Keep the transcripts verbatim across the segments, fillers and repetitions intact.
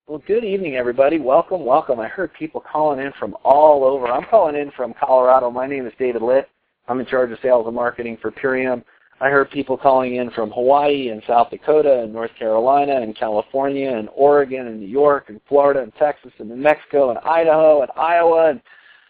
Well, good evening, everybody. Welcome, welcome. I heard people calling in from all over. I'm calling in from Colorado. My name is David Litt. I'm in charge of sales and marketing for Purium. I heard people calling in from Hawaii and South Dakota and North Carolina and California and Oregon and New York and Florida and Texas and New Mexico and Idaho and Iowa. And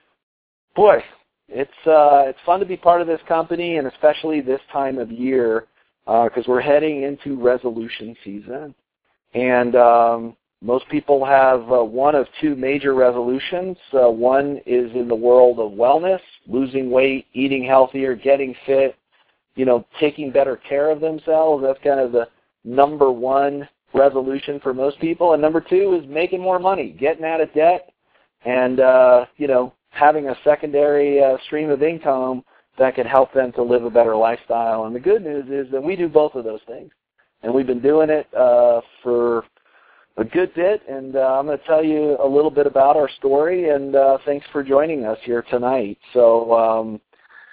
boy, it's uh, it's fun to be part of this company, and especially this time of year because uh, we're heading into resolution season. And um, most people have uh, one of two major resolutions. Uh, one is in the world of wellness, losing weight, eating healthier, getting fit, you know, taking better care of themselves. That's kind of the number one resolution for most people. And number two is making more money, getting out of debt, and, uh, you know, having a secondary uh, stream of income that can help them to live a better lifestyle. And the good news is that we do both of those things. And we've been doing it uh, for a good bit, and uh, I'm going to tell you a little bit about our story, and uh, thanks for joining us here tonight. So um,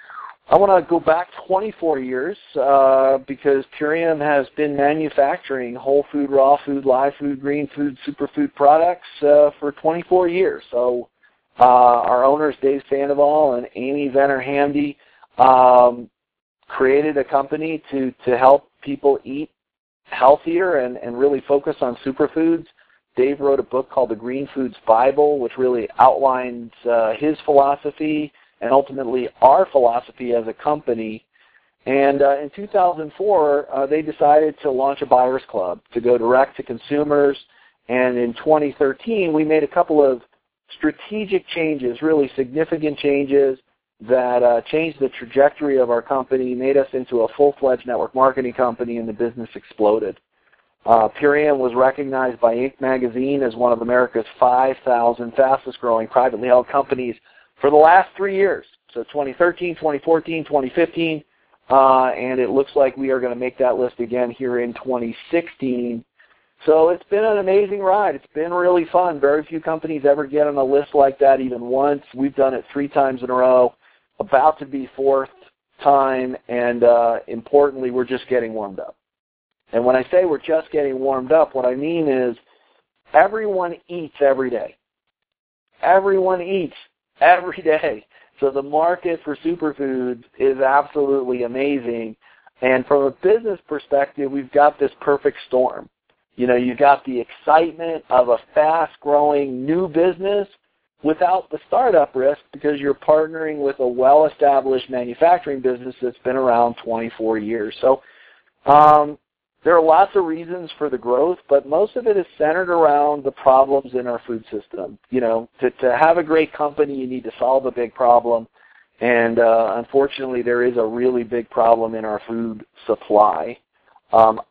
I want to go back twenty-four years uh, because Purium has been manufacturing whole food, raw food, live food, green food, superfood products uh, for twenty-four years. So uh, our owners, Dave Sandoval and Amy Venner-Hamdy, um, created a company to, to help people eat healthier and, and really focus on superfoods. Dave wrote a book called The Green Foods Bible, which really outlines uh, his philosophy and ultimately our philosophy as a company. And uh, in two thousand four, uh, they decided to launch a buyer's club to go direct to consumers. And in twenty thirteen, we made a couple of strategic changes, really significant changes that uh, changed the trajectory of our company, made us into a full-fledged network marketing company, and the business exploded. Uh, Purium was recognized by Inc magazine as one of America's five thousand fastest-growing privately held companies for the last three years, so twenty thirteen, twenty fourteen, twenty fifteen, uh, and it looks like we are going to make that list again here in twenty sixteen. So it's been an amazing ride. It's been really fun. Very few companies ever get on a list like that even once. We've done it three times in a row. About to be fourth time, and uh, importantly, we're just getting warmed up. And when I say we're just getting warmed up, what I mean is everyone eats every day. Everyone eats every day. So the market for superfoods is absolutely amazing. And from a business perspective, we've got this perfect storm. You know, you've got the excitement of a fast-growing new business without the startup risk because you're partnering with a well-established manufacturing business that's been around twenty-four years. So um, there are lots of reasons for the growth, but most of it is centered around the problems in our food system. You know, to, to have a great company, you need to solve a big problem, and uh, unfortunately, there is a really big problem in our food supply. Um,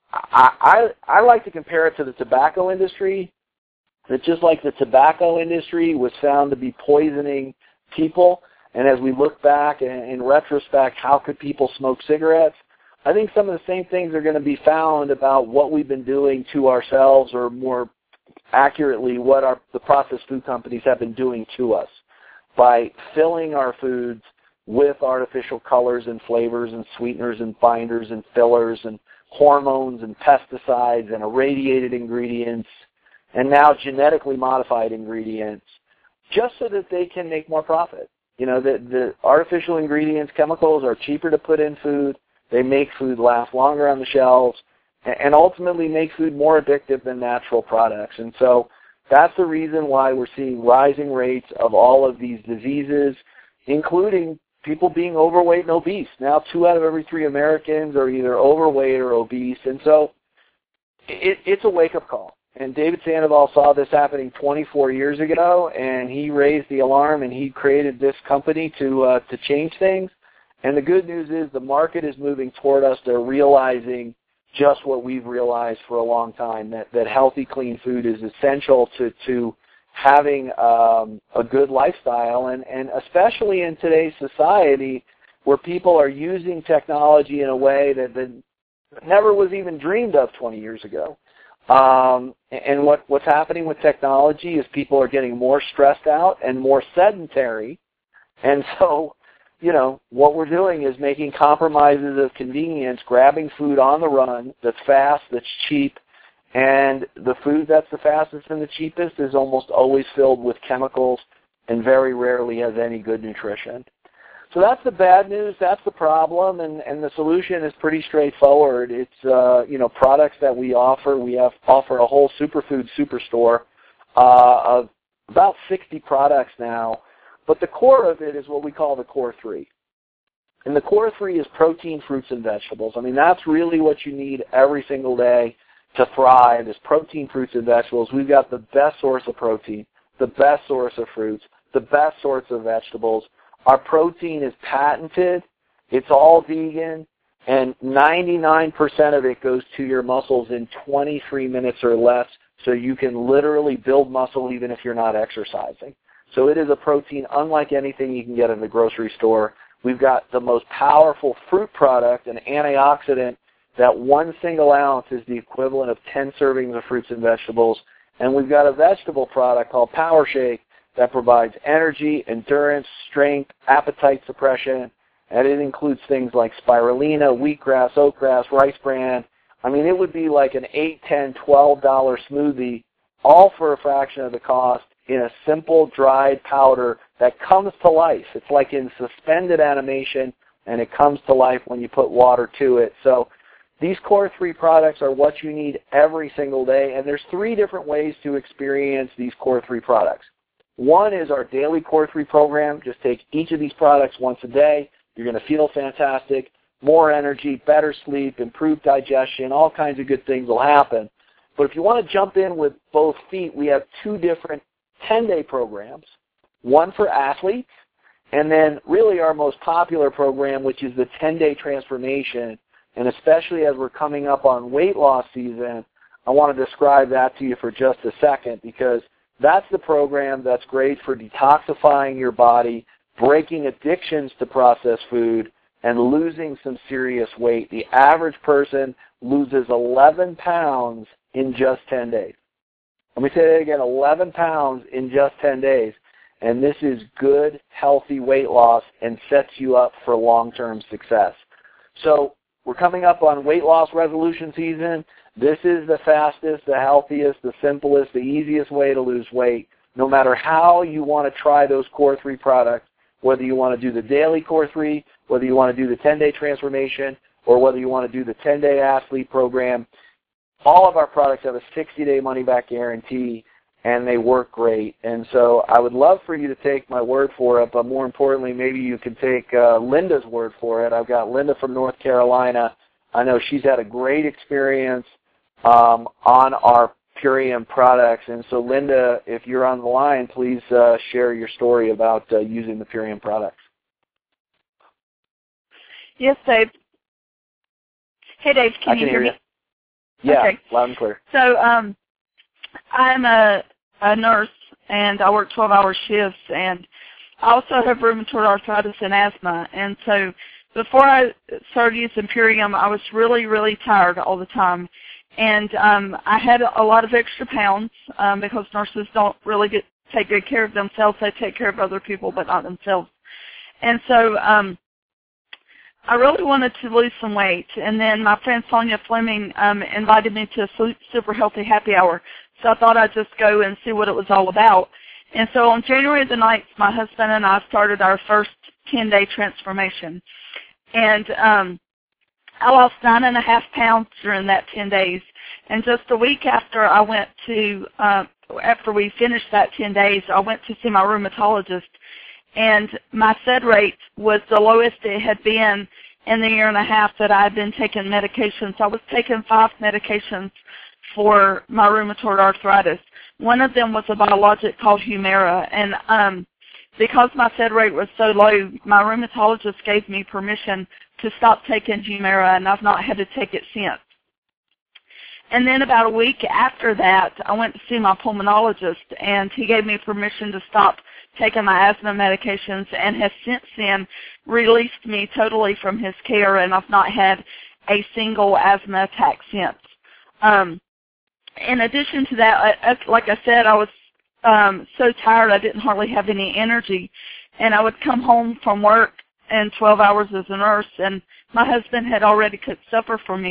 I, I, I like to compare it to the tobacco industry. That just like the tobacco industry was found to be poisoning people, and as we look back and in retrospect, how could people smoke cigarettes? I think some of the same things are going to be found about what we've been doing to ourselves, or more accurately, what our, the processed food companies have been doing to us by filling our foods with artificial colors and flavors and sweeteners and binders and fillers and hormones and pesticides and irradiated ingredients, and now genetically modified ingredients, just so that they can make more profit. You know, the, the artificial ingredients, chemicals are cheaper to put in food. They make food last longer on the shelves, and ultimately make food more addictive than natural products. And so that's the reason why we're seeing rising rates of all of these diseases, including people being overweight and obese. Now two out of every three Americans are either overweight or obese. And so it, it's a wake-up call. And David Sandoval saw this happening twenty-four years ago, and he raised the alarm, and he created this company to uh, to change things. And the good news is the market is moving toward us. They're realizing just what we've realized for a long time, that, that healthy, clean food is essential to, to having um, a good lifestyle, and, and especially in today's society where people are using technology in a way that, that never was even dreamed of twenty years ago. Um, and what, what's happening with technology is people are getting more stressed out and more sedentary. And so, you know, what we're doing is making compromises of convenience, grabbing food on the run that's fast, that's cheap, And the food that's the fastest and the cheapest is almost always filled with chemicals and very rarely has any good nutrition. So that's the bad news, that's the problem, and, and the solution is pretty straightforward. It's, uh, you know, products that we offer. We have offer a whole superfood superstore uh, of about sixty products now, but the core of it is what we call the core three. And the core three is protein, fruits, and vegetables. I mean, that's really what you need every single day to thrive is protein, fruits, and vegetables. We've got the best source of protein, the best source of fruits, the best source of vegetables. Our protein is patented. It's all vegan, and ninety-nine percent of it goes to your muscles in twenty-three minutes or less, so you can literally build muscle even if you're not exercising. So it is a protein unlike anything you can get in the grocery store. We've got the most powerful fruit product, an antioxidant, that one single ounce is the equivalent of ten servings of fruits and vegetables. And we've got a vegetable product called Power Shake that provides energy, endurance, strength, appetite suppression, and it includes things like spirulina, wheatgrass, oatgrass, rice bran. I mean, it would be like an eight, ten, twelve dollar smoothie, all for a fraction of the cost in a simple dried powder that comes to life. It's like in suspended animation, and it comes to life when you put water to it. So these core three products are what you need every single day, and there's three different ways to experience these core three products. One is our daily core three program. Just take each of these products once a day. You're going to feel fantastic, more energy, better sleep, improved digestion, all kinds of good things will happen. But if you want to jump in with both feet, we have two different ten-day programs, one for athletes, and then really our most popular program, which is the ten-day transformation. And especially as we're coming up on weight loss season, I want to describe that to you for just a second, because that's the program that's great for detoxifying your body, breaking addictions to processed food, and losing some serious weight. The average person loses eleven pounds in just ten days. Let me say that again, eleven pounds in just ten days. And this is good, healthy weight loss and sets you up for long-term success. So we're coming up on weight loss resolution season. This is the fastest, the healthiest, the simplest, the easiest way to lose weight. No matter how you want to try those core three products, whether you want to do the daily core three, whether you want to do the ten-day transformation, or whether you want to do the ten-day athlete program, all of our products have a sixty-day money-back guarantee, and they work great. And so I would love for you to take my word for it, but more importantly, maybe you can take uh, Linda's word for it. I've got Linda from North Carolina. I know she's had a great experience um, on our Purium products. And so, Linda, if you're on the line, please uh, share your story about uh, using the Purium products. Yes, Dave. Hey, Dave, can, I can you hear, hear me? You. Yeah, okay. Loud and clear. So um, I'm a, a nurse, and I work twelve-hour shifts, and I also have rheumatoid arthritis and asthma. And so before I started using Purium, I was really, really tired all the time. And um, I had a lot of extra pounds um, because nurses don't really get, take good care of themselves. They take care of other people, but not themselves. And so um, I really wanted to lose some weight. And then my friend Sonia Fleming um, invited me to a super healthy happy hour. So I thought I'd just go and see what it was all about. And so on January the ninth, my husband and I started our first ten-day transformation. And um, I lost nine and a half pounds during that ten days. And just a week after I went to, uh, after we finished that ten days, I went to see my rheumatologist. And my SED rate was the lowest it had been in the year and a half that I had been taking medications. I was taking five medications for my rheumatoid arthritis. One of them was a biologic called Humira. And um, because my SED rate was so low, my rheumatologist gave me permission to stop taking Humira, and I've not had to take it since. And then about a week after that, I went to see my pulmonologist, and he gave me permission to stop taking my asthma medications and has since then released me totally from his care, and I've not had a single asthma attack since. Um, in addition to that, I, like I said, I was um, so tired I didn't hardly have any energy, and I would come home from work in twelve hours as a nurse, and my husband had already cooked supper for me,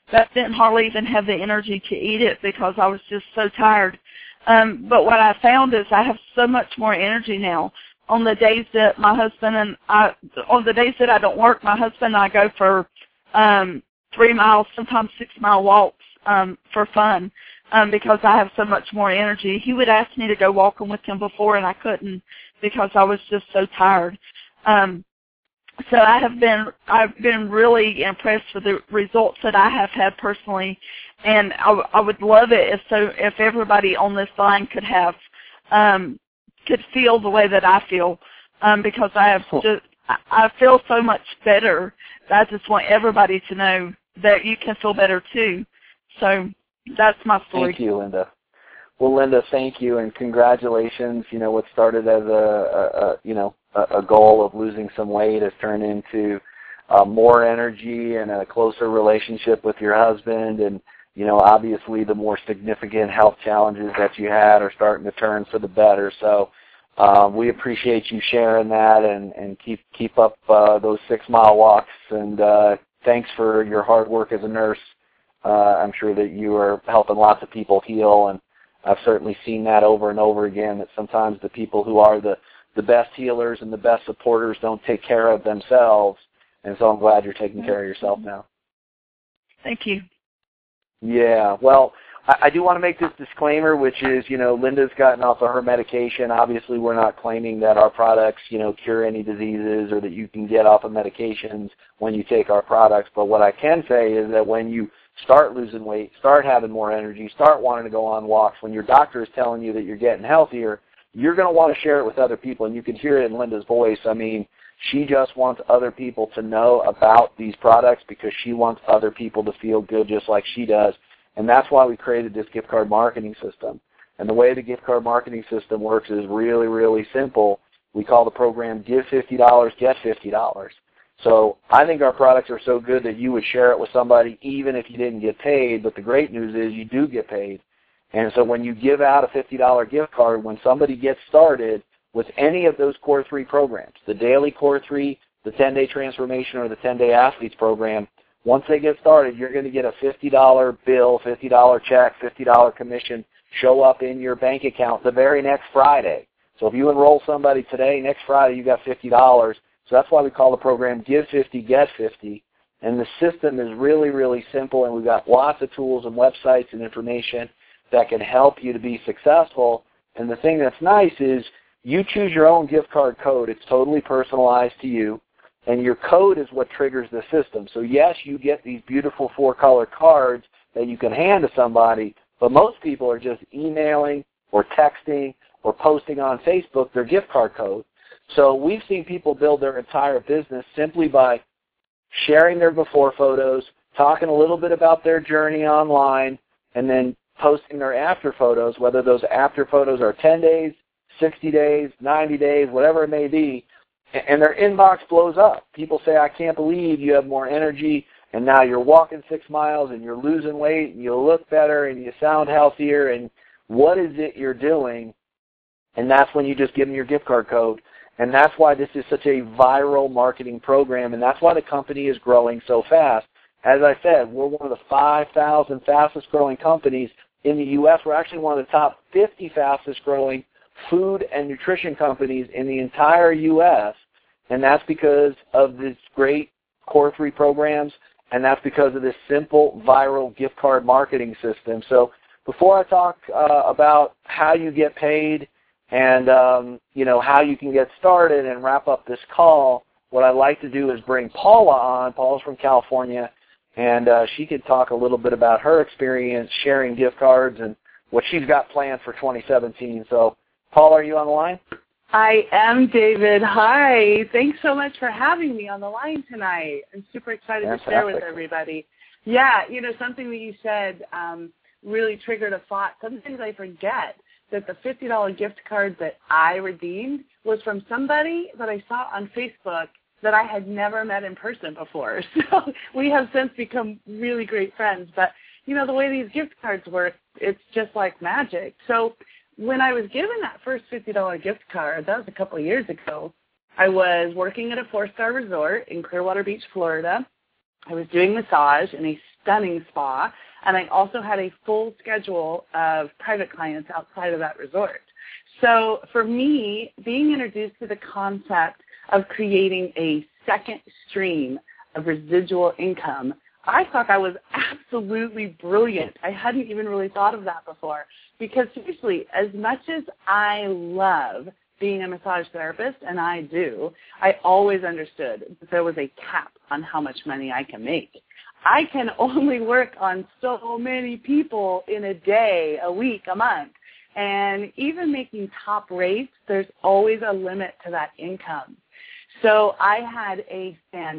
that didn't hardly even have the energy to eat it because I was just so tired. Um, but what I found is I have so much more energy now. On the days that my husband and I, on the days that I don't work, my husband and I go for um, three miles, sometimes six mile walks um, for fun um, because I have so much more energy. He would ask me to go walking with him before, and I couldn't because I was just so tired. Um, so I have been, I've been really impressed with the results that I have had personally, and I, I would love it if so if everybody on this line could have. Um, could feel the way that I feel um, because I have just, I feel so much better. I just want everybody to know that you can feel better too. So that's my story. Thank you, Linda. Well, Linda, thank you and congratulations. You know, what started as a, a, a you know a, a goal of losing some weight has turned into uh, more energy and a closer relationship with your husband. And you know, obviously the more significant health challenges that you had are starting to turn for the better. So um, we appreciate you sharing that, and, and keep keep up uh, those six-mile walks. And uh, thanks for your hard work as a nurse. Uh, I'm sure that you are helping lots of people heal, and I've certainly seen that over and over again, that sometimes the people who are the, the best healers and the best supporters don't take care of themselves. And so I'm glad you're taking care of yourself now. Thank you. Yeah, well, I, I do want to make this disclaimer, which is, you know, Linda's gotten off of her medication. Obviously, we're not claiming that our products, you know, cure any diseases or that you can get off of medications when you take our products. But what I can say is that when you start losing weight, start having more energy, start wanting to go on walks, when your doctor is telling you that you're getting healthier, you're going to want to share it with other people. And you can hear it in Linda's voice. I mean, she just wants other people to know about these products because she wants other people to feel good just like she does. And that's why we created this gift card marketing system. And the way the gift card marketing system works is really, really simple. We call the program Give fifty dollars, Get fifty dollars. So I think our products are so good that you would share it with somebody even if you didn't get paid. But the great news is you do get paid. And so when you give out a fifty dollar gift card, when somebody gets started with any of those Core three programs, the Daily Core three, the ten-day Transformation, or the ten-day Athletes program, once they get started, you're going to get a fifty dollar bill, fifty dollar check, fifty dollar commission show up in your bank account the very next Friday. So if you enroll somebody today, next Friday you got fifty dollars. So that's why we call the program Give fifty, Get fifty. And the system is really, really simple, and we've got lots of tools and websites and information that can help you to be successful. And the thing that's nice is you choose your own gift card code. It's totally personalized to you, and your code is what triggers the system. So yes, you get these beautiful four-color cards that you can hand to somebody, but most people are just emailing or texting or posting on Facebook their gift card code. So we've seen people build their entire business simply by sharing their before photos, talking a little bit about their journey online, and then posting their after photos, whether those after photos are ten days, sixty days, ninety days, whatever it may be, and their inbox blows up. People say, I can't believe you have more energy, and now you're walking six miles, and you're losing weight, and you look better, and you sound healthier, and what is it you're doing? And that's when you just give them your gift card code. And that's why this is such a viral marketing program, and that's why the company is growing so fast. As I said, we're one of the five thousand fastest growing companies in the U S We're actually one of the top fifty fastest growing food and nutrition companies in the entire U S, and that's because of this great Core three programs, and that's because of this simple viral gift card marketing system. So before I talk uh, about how you get paid and um, you know, how you can get started and wrap up this call, what I'd like to do is bring Paula on. Paula's from California, and uh, she could talk a little bit about her experience sharing gift cards and what she's got planned for twenty seventeen. So, Paula, are you on the line? I am, David. Hi. Thanks so much for having me on the line tonight. I'm super excited Fantastic. to share with everybody. Yeah, you know, something that you said um, really triggered a thought. Sometimes I forget that the fifty dollar gift card that I redeemed was from somebody that I saw on Facebook that I had never met in person before. So we have since become really great friends. But, you know, the way these gift cards work, it's just like magic. So when I was given that first fifty dollar gift card, that was a couple of years ago, I was working at a four-star resort in Clearwater Beach, Florida. I was doing massage, and a stunning spa, and I also had a full schedule of private clients outside of that resort. So for me, being introduced to the concept of creating a second stream of residual income, I thought that was absolutely brilliant. I hadn't even really thought of that before, because seriously, as much as I love being a massage therapist, and I do, I always understood that there was a cap on how much money I can make. I can only work on so many people in a day, a week, a month. And even making top rates, there's always a limit to that income. So I had a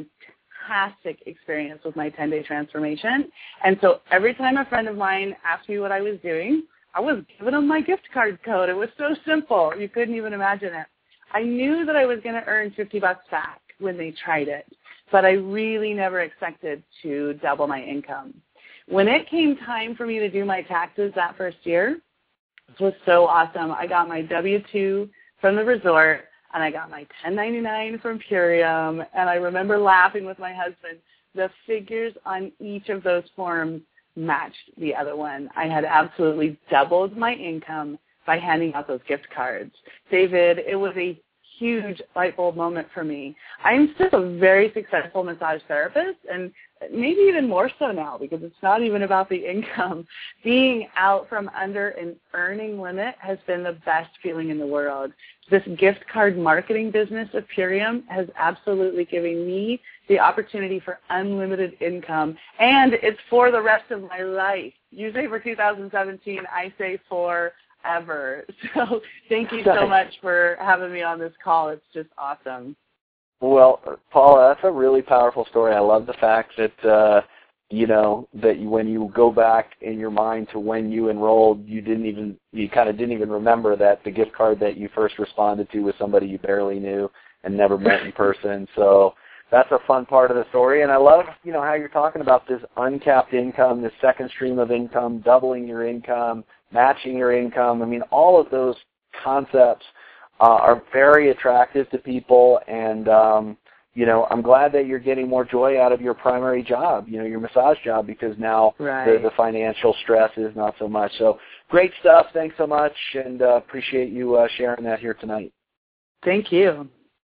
fantastic experience with my ten-day transformation. And so every time a friend of mine asked me what I was doing, I was giving them my gift card code. It was so simple. You couldn't even imagine it. I knew that I was going to earn fifty bucks back when they tried it, but I really never expected to double my income. When it came time for me to do my taxes that first year, this was so awesome. I got my W two from the resort, and I got my ten ninety-nine from Purium, and I remember laughing with my husband. The figures on each of those forms matched the other one. I had absolutely doubled my income by handing out those gift cards. David, it was a huge light bulb moment for me. I'm still a very successful massage therapist, and maybe even more so now, because it's not even about the income. Being out from under an earning limit has been the best feeling in the world. This gift card marketing business of Purium has absolutely given me the opportunity for unlimited income, and it's for the rest of my life. You say for two thousand seventeen, I say forever. So thank you so much for having me on this call. It's just awesome. Well, Paula, that's a really powerful story. I love the fact that, uh, you know, that you, when you go back in your mind to when you enrolled, you didn't even, you kind of didn't even remember that the gift card that you first responded to was somebody you barely knew and never met in person. So that's a fun part of the story. And I love, you know, how you're talking about this uncapped income, this second stream of income, doubling your income, matching your income. I mean, all of those concepts Uh, are very attractive to people, and um, you know, I'm glad that you're getting more joy out of your primary job, you know, your massage job, because now right. the, the financial stress is not so much. So great stuff. Thanks so much, and uh, appreciate you uh, sharing that here tonight. Thank you.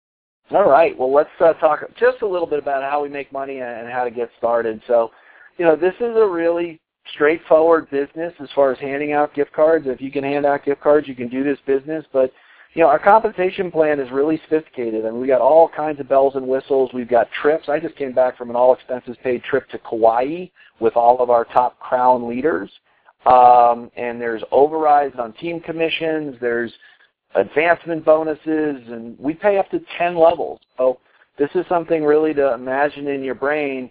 All right. Well, let's uh, talk just a little bit about how we make money and how to get started. So, you know, this is a really straightforward business as far as handing out gift cards. If you can hand out gift cards, you can do this business, but you know, our compensation plan is really sophisticated. I mean, we got all kinds of bells and whistles. We've got trips. I just came back from an all-expenses-paid trip to Kauai with all of our top Crown leaders. Um, and there's overrides on team commissions. There's advancement bonuses, and we pay up to ten levels. So this is something really to imagine in your brain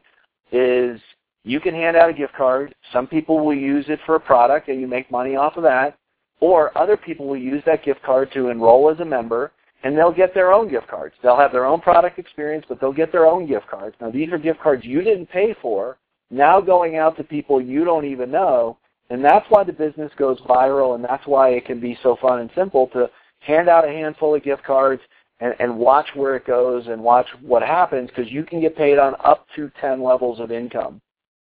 is you can hand out a gift card. Some people will use it for a product, and you make money off of that. Or other people will use that gift card to enroll as a member, and they'll get their own gift cards. They'll have their own product experience, but they'll get their own gift cards. Now, these are gift cards you didn't pay for, now going out to people you don't even know, and that's why the business goes viral, and that's why it can be so fun and simple to hand out a handful of gift cards and, and watch where it goes and watch what happens, because you can get paid on up to ten levels of income.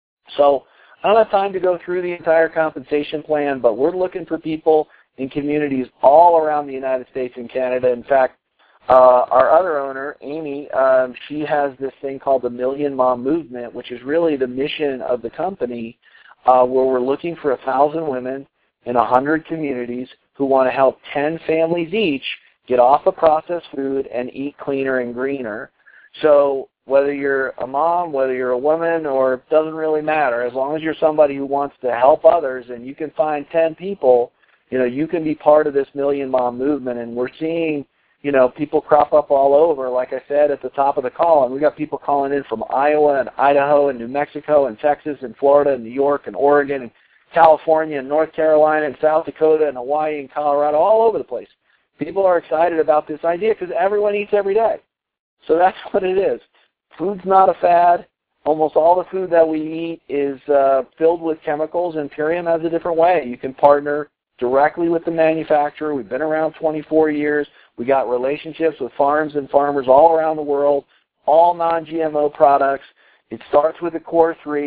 So I don't have time to go through the entire compensation plan, but we're looking for people in communities all around the United States and Canada. In fact, uh, our other owner, Amy, um, she has this thing called the Million Mom Movement, which is really the mission of the company, uh, where we're looking for one thousand women in one hundred communities who want to help ten families each get off of processed food and eat cleaner and greener. So whether you're a mom, whether you're a woman, or it doesn't really matter. As long as you're somebody who wants to help others and you can find ten people, you know, you can be part of this Million Mom Movement. And we're seeing, you know, people crop up all over, like I said at the top of the call. And we got people calling in from Iowa and Idaho and New Mexico and Texas and Florida and New York and Oregon and California and North Carolina and South Dakota and Hawaii and Colorado, all over the place. People are excited about this idea because everyone eats every day. So that's what it is. Food's not a fad. Almost all the food that we eat is uh, filled with chemicals, and Purium has a different way. You can partner directly with the manufacturer. We've been around twenty-four years. We got relationships with farms and farmers all around the world, all non G M O products. It starts with the core three.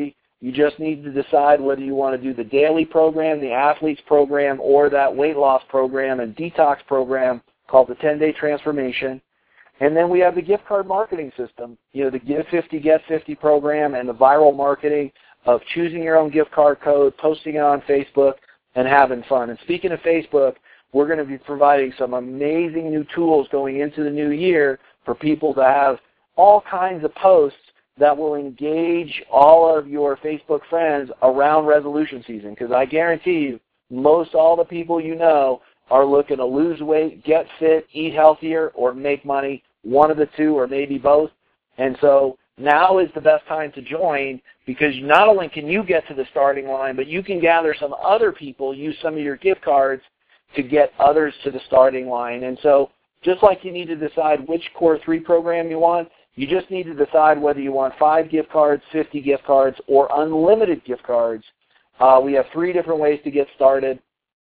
You just need to decide whether you want to do the daily program, the athletes program, or that weight loss program and detox program called the ten-day transformation. And then we have the gift card marketing system, you know, the Give fifty, Get fifty program and the viral marketing of choosing your own gift card code, posting it on Facebook, and having fun. And speaking of Facebook, we're going to be providing some amazing new tools going into the new year for people to have all kinds of posts that will engage all of your Facebook friends around resolution season, because I guarantee you most all the people you know are looking to lose weight, get fit, eat healthier, or make money, one of the two or maybe both. And so now is the best time to join, because not only can you get to the starting line, but you can gather some other people, use some of your gift cards to get others to the starting line. And so just like you need to decide which Core three program you want, you just need to decide whether you want five gift cards, fifty gift cards, or unlimited gift cards. Uh, we have three different ways to get started.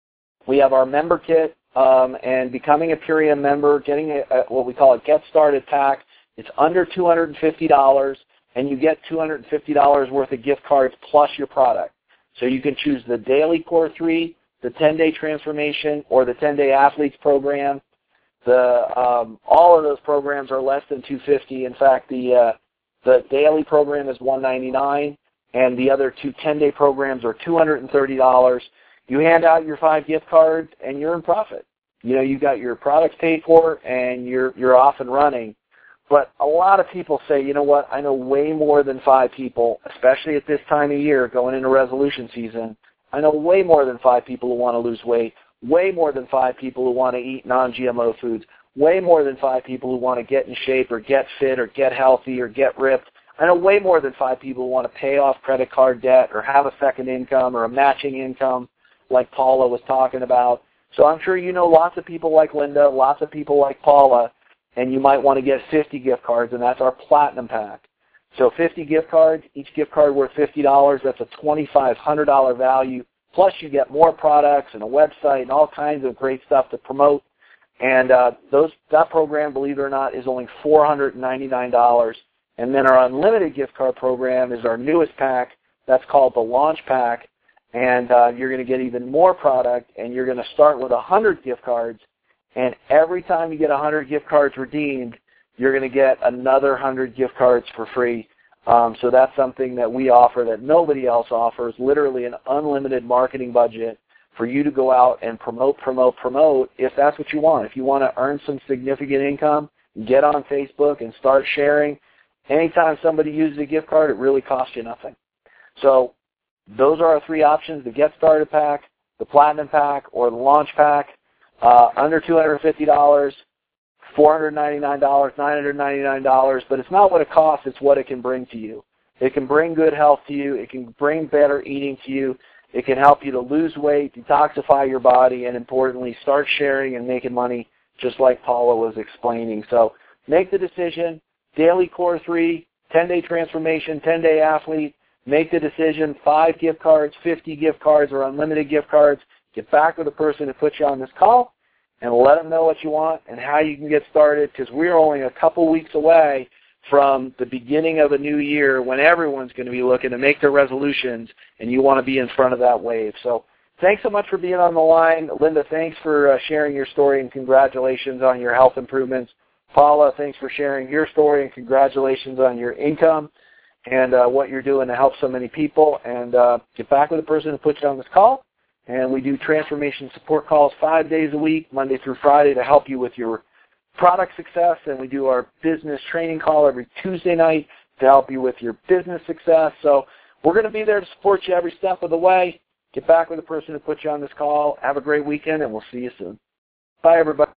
We have our member kit um, and becoming a Purium member, getting a, a, what we call a Get Started pack. It's under two hundred fifty dollars, and you get two hundred fifty dollars worth of gift cards plus your product. So you can choose the daily Core three, the ten-day transformation, or the ten-day athletes program. The um, all of those programs are less than two hundred fifty dollars. In fact, the uh, the daily program is one hundred ninety-nine dollars, and the other two ten-day programs are two hundred thirty dollars. You hand out your five gift cards, and you're in profit. You know, you got your products paid for, and you're you're off and running. But a lot of people say, you know what, I know way more than five people, especially at this time of year going into resolution season. I know way more than five people who want to lose weight, way more than five people who want to eat non G M O foods, way more than five people who want to get in shape or get fit or get healthy or get ripped. I know way more than five people who want to pay off credit card debt or have a second income or a matching income like Paula was talking about. So I'm sure you know lots of people like Linda, lots of people like Paula, and you might want to get fifty gift cards, and that's our Platinum Pack. So fifty gift cards, each gift card worth fifty dollars. That's a twenty-five hundred dollars value. Plus you get more products and a website and all kinds of great stuff to promote. And uh, those that program, believe it or not, is only four hundred ninety-nine dollars. And then our unlimited gift card program is our newest pack. That's called the Launch Pack. And uh, you're going to get even more product, and you're going to start with one hundred gift cards. And every time you get one hundred gift cards redeemed, you're going to get another one hundred gift cards for free. Um, so that's something that we offer that nobody else offers, literally an unlimited marketing budget for you to go out and promote, promote, promote if that's what you want. If you want to earn some significant income, get on Facebook and start sharing. Anytime somebody uses a gift card, it really costs you nothing. So those are our three options, the Get Started Pack, the Platinum Pack, or the Launch Pack. Uh, under two hundred fifty dollars, four hundred ninety-nine dollars, nine hundred ninety-nine dollars, but it's not what it costs, it's what it can bring to you. It can bring good health to you. It can bring better eating to you. It can help you to lose weight, detoxify your body, and importantly, start sharing and making money just like Paula was explaining. So make the decision, daily Core three, ten-day transformation, ten-day athlete. Make the decision, five gift cards, fifty gift cards, or unlimited gift cards. Get back with the person who put you on this call and let them know what you want and how you can get started, because we're only a couple weeks away from the beginning of a new year when everyone's going to be looking to make their resolutions, and you want to be in front of that wave. So thanks so much for being on the line. Linda, thanks for uh, sharing your story, and congratulations on your health improvements. Paula, thanks for sharing your story, and congratulations on your income and uh, what you're doing to help so many people. And uh, get back with the person who put you on this call. And we do transformation support calls five days a week, Monday through Friday, to help you with your product success. And we do our business training call every Tuesday night to help you with your business success. So we're going to be there to support you every step of the way. Get back with the person who put you on this call. Have a great weekend, and we'll see you soon. Bye, everybody.